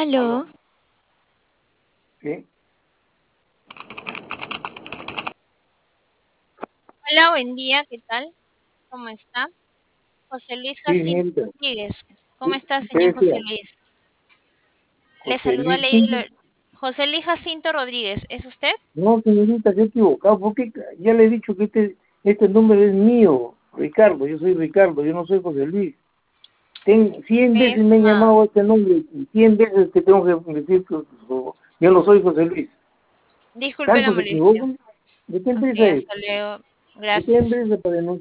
Aló. Aló. Sí, Hola, buen día, ¿qué tal? ¿Cómo está? José Luis sí, Jacinto señorita. Rodríguez. ¿Cómo ¿Qué está, qué señor José decía? Luis? Le José saluda Luis Lady Pinto. José Luis Jacinto Rodríguez, ¿es usted? No, señorita, se ha equivocado. Porque ya le he dicho que este nombre es mío, Ricardo. Yo soy Ricardo, yo no soy José Luis. 100 veces me han Ah, llamado a este nombre y 100 veces que tengo que decir que yo no soy José Luis. disculpe la ¿Tanto se molestia. equivocan? ¿De qué Ok, empresa es? hasta luego. ¿De qué Gracias. empresa para denunciar?